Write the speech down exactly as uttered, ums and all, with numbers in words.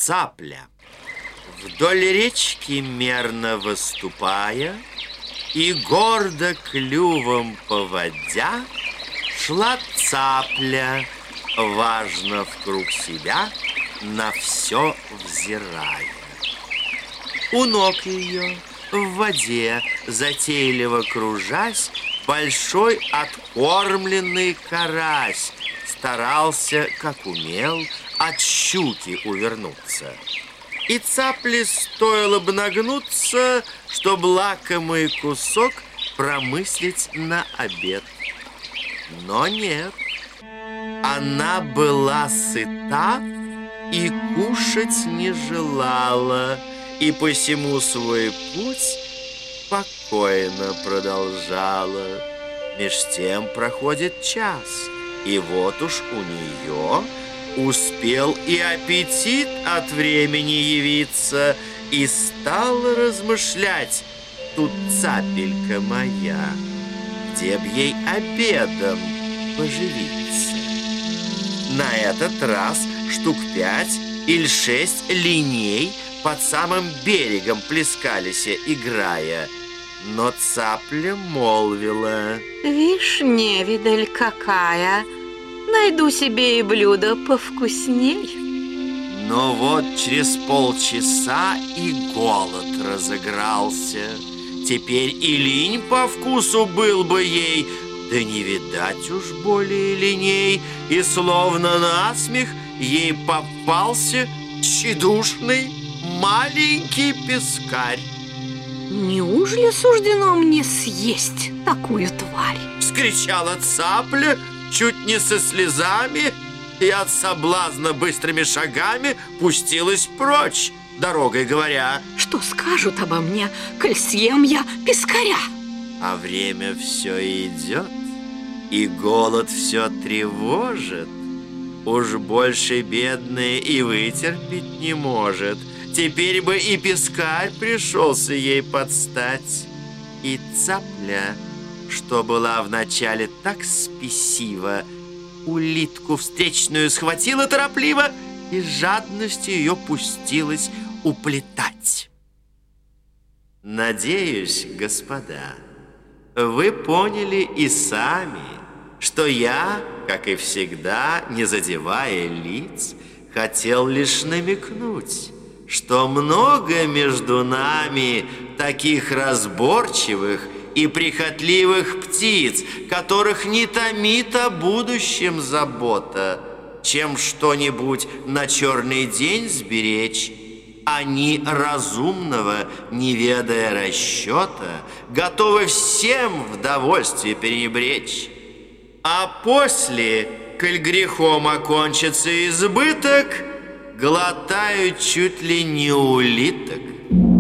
Цапля. Вдоль речки мерно выступая и гордо клювом поводя, шла цапля, важно вкруг себя на все взирая. У ног ее в воде, затейливо кружась, большой откормленный карась старался, как умел, от щуки увернуться. И цапле стоило бы нагнуться, чтоб лакомый кусок промыслить на обед. Но нет, она была сыта и кушать не желала, и посему свой путь спокойно продолжала. Меж тем проходит час, и вот уж у нее успел и аппетит от времени явиться, и стала размышлять: тут цапелька моя, где б ей обедом поживиться. На этот раз штук пять или шесть линей под самым берегом плескались, играя. Но цапля молвила: вишь, невидаль какая, найду себе и блюдо повкусней. Но вот через полчаса и голод разыгрался. Теперь и линь по вкусу был бы ей, да не видать уж более линей. И словно насмех ей попался тщедушный маленький пескарь. Неужели суждено мне съесть такую тварь? Вскричала цапля чуть не со слезами, и от соблазна быстрыми шагами пустилась прочь, дорогой говоря: что скажут обо мне, коль съем я пескаря? А время все идет, и голод все тревожит. Уж больше бедная и вытерпеть не может. Теперь бы и пескарь пришелся ей подстать. И цапля, что была вначале так спесива, улитку встречную схватила торопливо и с жадностью ее пустилась уплетать. Надеюсь, господа, вы поняли и сами, что я, как и всегда, не задевая лиц, хотел лишь намекнуть, что много между нами таких разборчивых и прихотливых птиц, которых не томит о будущем забота, чем что-нибудь на черный день сберечь. Они разумного, не ведая расчета, готовы всем в довольстве пренебречь. А после, коль грехом окончится избыток, глотают чуть ли не улиток.